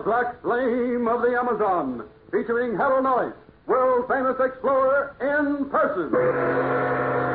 Black Flame of the Amazon, featuring Harold Noyce, world-famous explorer in person.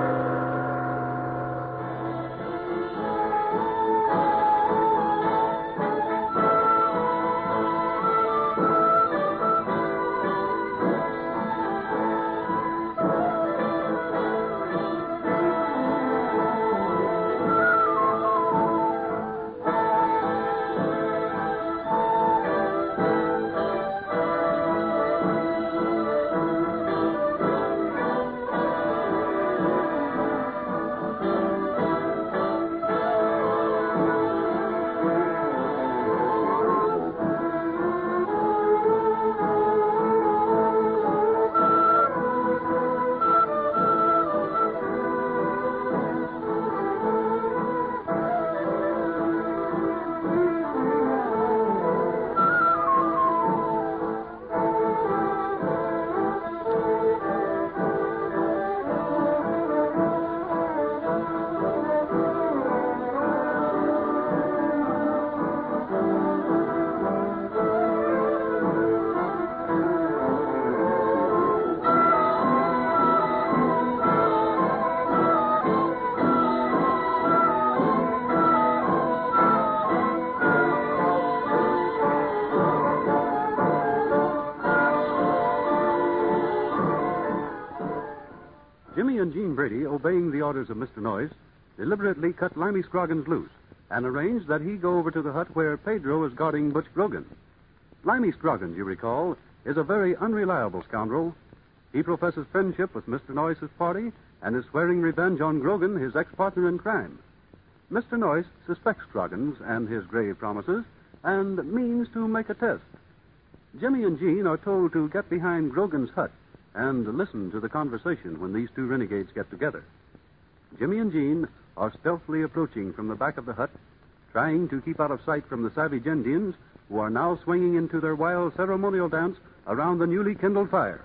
Jimmy and Jean Brady, obeying the orders of Mr. Noyce, deliberately cut Limey Scroggins loose and arranged that he go over to the hut where Pedro is guarding Butch Grogan. Limey Scroggins, you recall, is a very unreliable scoundrel. He professes friendship with Mr. Noyce's party and is swearing revenge on Grogan, his ex-partner in crime. Mr. Noyce suspects Scroggins and his grave promises and means to make a test. Jimmy and Jean are told to get behind Grogan's hut and listen to the conversation when these two renegades get together. Jimmy and Jean are stealthily approaching from the back of the hut, trying to keep out of sight from the savage Indians who are now swinging into their wild ceremonial dance around the newly kindled fire.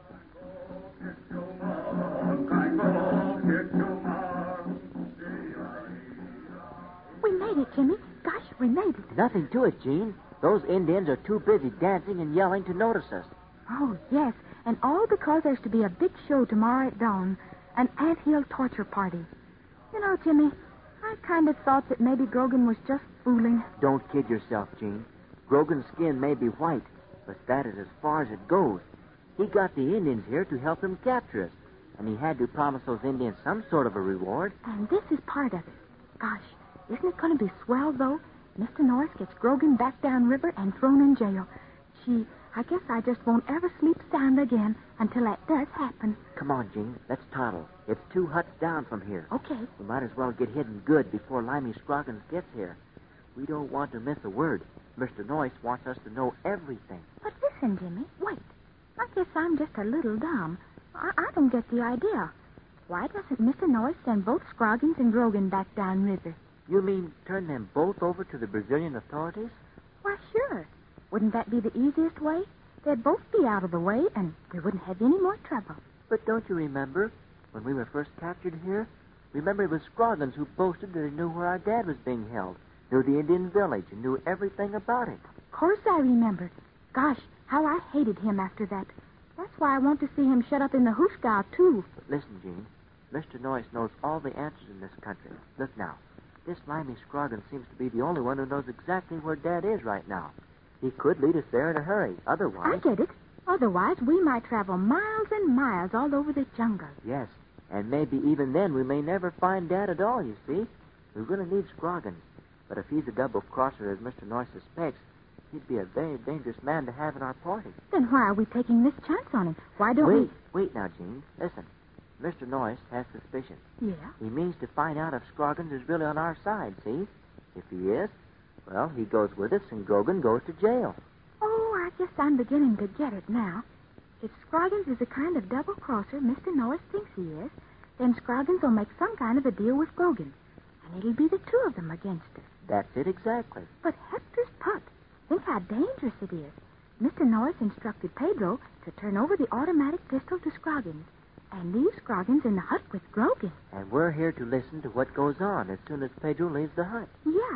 We made it, Jimmy. Gosh, we made it. Nothing to it, Jean. Those Indians are too busy dancing and yelling to notice us. Oh, yes. And all because there's to be a big show tomorrow at dawn. An anthill torture party. You know, Jimmy, I kind of thought that maybe Grogan was just fooling. Don't kid yourself, Jean. Grogan's skin may be white, but that is as far as it goes. He got the Indians here to help him capture us, and he had to promise those Indians some sort of a reward. And this is part of it. Gosh, isn't it going to be swell, though? Mr. Noyce gets Grogan back downriver and thrown in jail. Gee, I guess I just won't ever sleep sound again until that does happen. Come on, Jean. Let's toddle. It's 2 huts down from here. Okay. We might as well get hidden good before Limey Scroggins gets here. We don't want to miss a word. Mr. Noyce wants us to know everything. But listen, Jimmy. Wait. I guess I'm just a little dumb. I don't get the idea. Why doesn't Mr. Noyce send both Scroggins and Grogan back downriver? You mean turn them both over to the Brazilian authorities? Why, sure. Wouldn't that be the easiest way? They'd both be out of the way, and we wouldn't have any more trouble. But don't you remember when we were first captured here? Remember it was Scroggins who boasted that he knew where our dad was being held, knew the Indian village, and knew everything about it. Of course I remember. Gosh, how I hated him after that. That's why I want to see him shut up in the hoosegow, too. But listen, Jean. Mr. Noyce knows all the answers in this country. Look now. This Limey Scroggins seems to be the only one who knows exactly where Dad is right now. He could lead us there in a hurry. Otherwise... I get it. Otherwise, we might travel miles and miles all over the jungle. Yes, and maybe even then we may never find Dad at all, you see. We really need Scroggins. But if he's a double-crosser, as Mr. Noyce suspects, he'd be a very dangerous man to have in our party. Then why are we taking this chance on him? Why don't we... Wait now, Jean. Listen. Mr. Noyce has suspicion. Yeah? He means to find out if Scroggins is really on our side, see? If he is, well, he goes with us and Grogan goes to jail. Oh, I guess I'm beginning to get it now. If Scroggins is the kind of double-crosser Mr. Noyce thinks he is, then Scroggins will make some kind of a deal with Grogan. And it'll be the two of them against us. That's it exactly. But Hector's putt. Think how dangerous it is. Mr. Noyce instructed Pedro to turn over the automatic pistol to Scroggins and leave Scroggins in the hut with Grogan. And we're here to listen to what goes on as soon as Pedro leaves the hut. Yeah.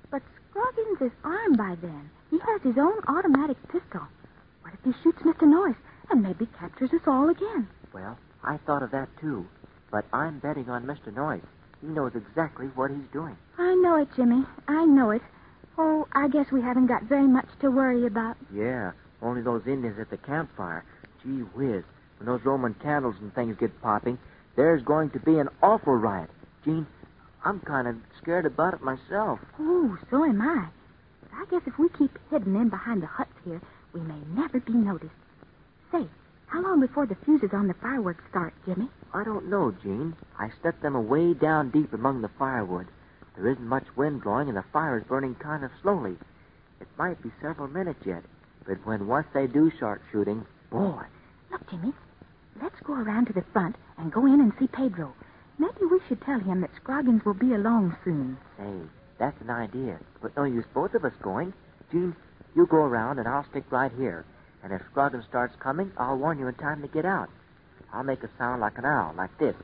But Scroggins is armed by then. He has his own automatic pistol. What if he shoots Mr. Noyes and maybe captures us all again? Well, I thought of that, too. But I'm betting on Mr. Noyes. He knows exactly what he's doing. I know it, Jimmy. I know it. Oh, I guess we haven't got very much to worry about. Yeah, only those Indians at the campfire. Gee whiz. When those Roman candles and things get popping, there's going to be an awful riot. Gene, I'm kind of scared about it myself. Oh, so am I. But I guess if we keep hidden in behind the huts here, we may never be noticed. Say, how long before the fuses on the fireworks start, Jimmy? I don't know, Gene. I stuck them away down deep among the firewood. There isn't much wind blowing, and the fire is burning kind of slowly. It might be several minutes yet, but once they do start shooting, boy. Look, Jimmy, let's go around to the front and go in and see Pedro. Maybe we should tell him that Scroggins will be along soon. Say, that's an idea, but no use both of us going. Gene, you go around, and I'll stick right here. And if Scroggins starts coming, I'll warn you in time to get out. I'll make a sound like an owl, like this.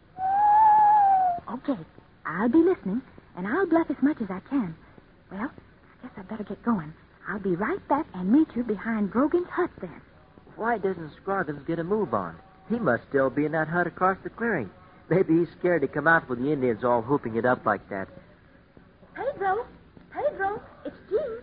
Okay, I'll be listening, and I'll bluff as much as I can. Well, I guess I better get going. I'll be right back and meet you behind Grogan's hut then. Why doesn't Scroggins get a move on? He must still be in that hut across the clearing. Maybe he's scared to come out with the Indians all whooping it up like that. Pedro! Pedro! It's Jean.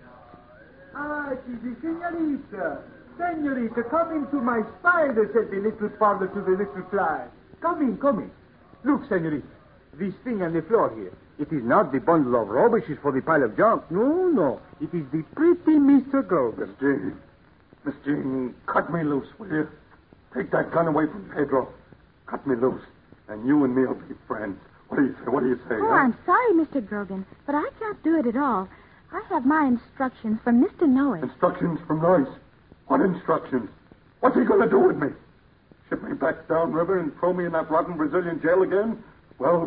Ah, the senorita. Senorita, come into my spider, said the little father to the little fly. Come in, come in. Look, senorita, this thing on the floor here. It is not the bundle of rubbishes for the pile of junk. No, no. It is the pretty Mr. Grogan. Miss Jean, cut me loose, will you? Take that gun away from Pedro. Cut me loose, and you and me will be friends. What do you say? What do you say? Oh, I'm sorry, Mr. Grogan, but I can't do it at all. I have my instructions from Mr. Noyes. Instructions from Noyes? What instructions? What's he going to do with me? Ship me back downriver and throw me in that rotten Brazilian jail again? Well,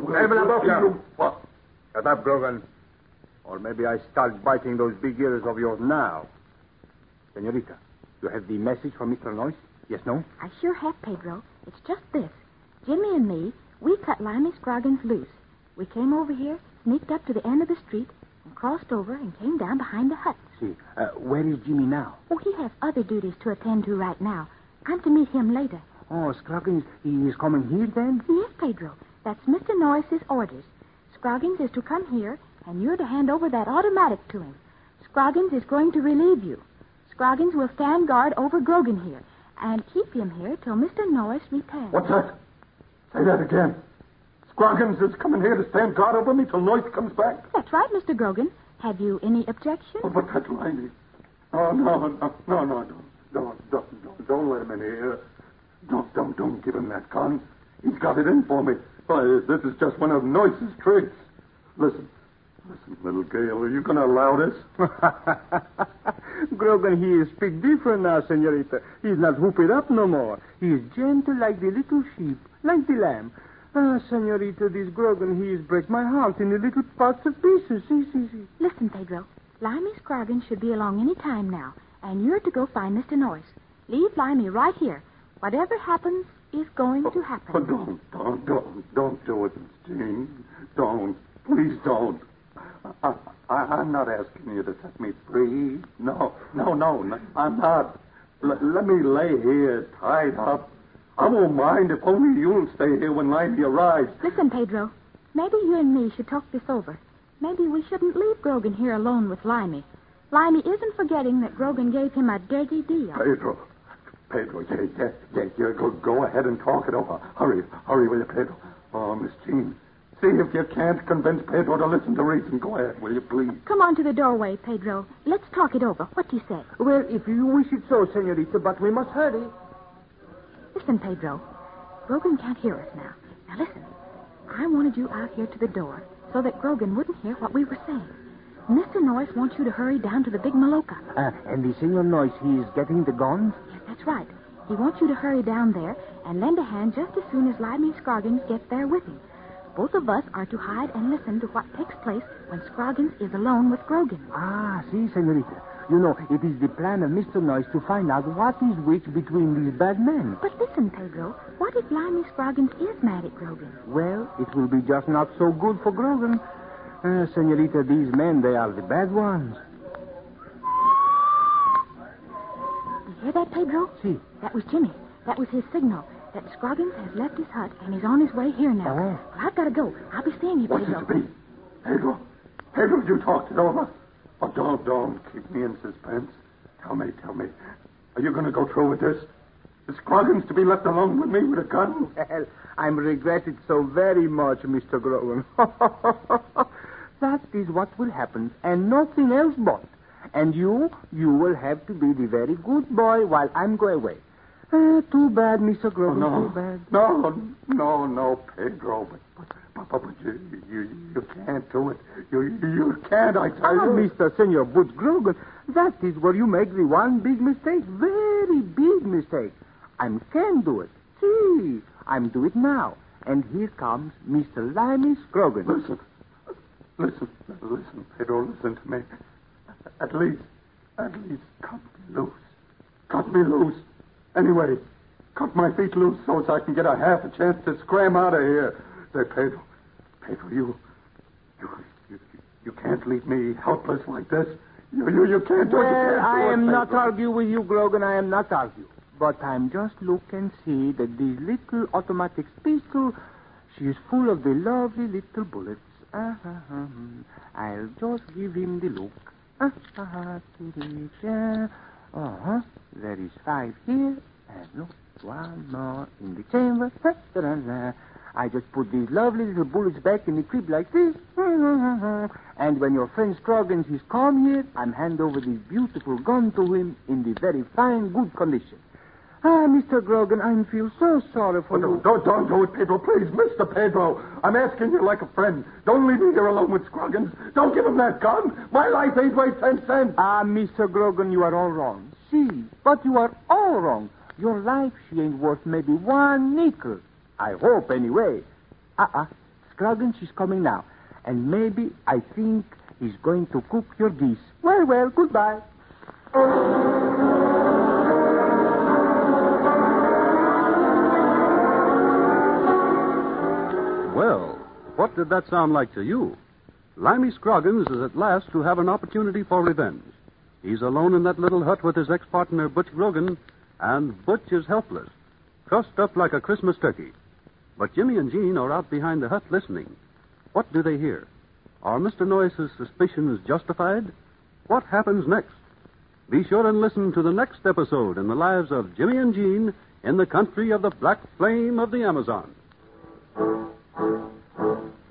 What? Shut up, Grogan. Or maybe I start biting those big ears of yours now. Senorita, you have the message from Mr. Noyes? Yes, no? I sure have, Pedro. It's just this. Jimmy and me, we cut Limey Scroggins loose. We came over here, sneaked up to the end of the street, and crossed over and came down behind the hut. See, where is Jimmy now? Oh, he has other duties to attend to right now. I'm to meet him later. Oh, Scroggins, he is coming here then? Yes, Pedro. That's Mr. Noyes' orders. Scroggins is to come here, and you're to hand over that automatic to him. Scroggins is going to relieve you. Scroggins will stand guard over Grogan here, and keep him here till Mr. Noyes returns. What's that? Say that again. Scroggins is coming here to stand guard over me till Noyes comes back? That's right, Mr. Grogan. Have you any objection? Oh, but that's Limey. Oh, no, don't let him in here. Don't give him that gun. He's got it in for me. Why, this is just one of Noyes' tricks. Listen, little Gale, are you going to allow this? Grogan, he speak different now, senorita. He's not whoop it up no more. He is gentle like the little sheep, like the lamb. Ah, senorita, this Grogan, he is break my heart in the little parts of pieces. See. Listen, Pedro. Limey Scroggins should be along any time now, and you're to go find Mr. Noyes. Leave Limey right here. Whatever happens is going to happen. Oh, don't do it, Miss Jean. Don't. Please don't. I'm not asking you to set me free. No, I'm not. Let me lay here, tied up. I won't mind if only you'll stay here when Limey arrives. Listen, Pedro. Maybe you and me should talk this over. Maybe we shouldn't leave Grogan here alone with Limey. Limey isn't forgetting that Grogan gave him a dirty deal. Pedro, yeah, go ahead and talk it over. Hurry, will you, Pedro? Oh, Miss Jean, see if you can't convince Pedro to listen to reason. Go ahead, will you, please? Come on to the doorway, Pedro. Let's talk it over. What do you say? Well, if you wish it so, senorita, but we must hurry. Listen, Pedro. Grogan can't hear us now. Now, listen. I wanted you out here to the door so that Grogan wouldn't hear what we were saying. Mr. Noyes wants you to hurry down to the big Maloka. And the Senor Noyes, he is getting the guns? Yes, that's right. He wants you to hurry down there and lend a hand just as soon as Limey Scroggins gets there with him. Both of us are to hide and listen to what takes place when Scroggins is alone with Grogan. Ah, see, senorita. You know, it is the plan of Mr. Noyes to find out what is which between these bad men. But listen, Pedro. What if Limey Scroggins is mad at Grogan? Well, it will be just not so good for Grogan. Senorita, these men, they are the bad ones. You hear that, Pedro? Si. That was Jimmy. That was his signal. That Scroggins has left his hut and he's on his way here now. Oh. Well, I've got to go. I'll be seeing you, What's Pedro. it to be? Pedro, you talked it over. Oh, don't keep me in suspense. Tell me. Are you going to go through with this? Is Scroggins to be left alone with me with a gun? Well, I'm regretted so very much, Mr. Grogan. That is what will happen, and nothing else but. And you will have to be the very good boy while I'm going away. Too bad, Mr. Grogan, no. too bad. No, Pedro. But you can't do it. You can't, I tell you. Mr. Senor Butch Grogan, that is where you make the one big mistake. Very big mistake. I can do it. See, I'm do it now. And here comes Mr. Limey Scroggins. Listen, Pedro, listen to me. At least, cut me loose. Cut me loose. Anyway, cut my feet loose so as I can get a half a chance to scram out of here. Say, Pedro, you can't leave me helpless like this. You can't do it. Well, I am not Pedro. argue with you, Grogan. I am not argue. But I'm just look and see that this little automatic pistol, she is full of the lovely little bullets. I'll just give him the look. There is 5 here. And look, 1 more in the chamber. I just put these lovely little bullets back in the crib like this. And when your friend Scroggins is come here, I'm hand over this beautiful gun to him in the very fine, good condition. Mr. Grogan, I feel so sorry for you. Don't do it, Pedro, please. Mr. Pedro, I'm asking you like a friend. Don't leave me here alone with Scroggins. Don't give him that gun. My life ain't worth 10 cents. Mr. Grogan, you are all wrong. See, but you are all wrong. Your life, she ain't worth maybe 1 nickel. I hope, anyway. Scroggins is coming now. And maybe, I think, he's going to cook your geese. Well, goodbye. Well, what did that sound like to you? Limey Scroggins is at last to have an opportunity for revenge. He's alone in that little hut with his ex-partner, Butch Grogan, and Butch is helpless, trussed up like a Christmas turkey. But Jimmy and Jean are out behind the hut listening. What do they hear? Are Mr. Noyce's suspicions justified? What happens next? Be sure and listen to the next episode in the lives of Jimmy and Jean in the country of the Black Flame of the Amazon.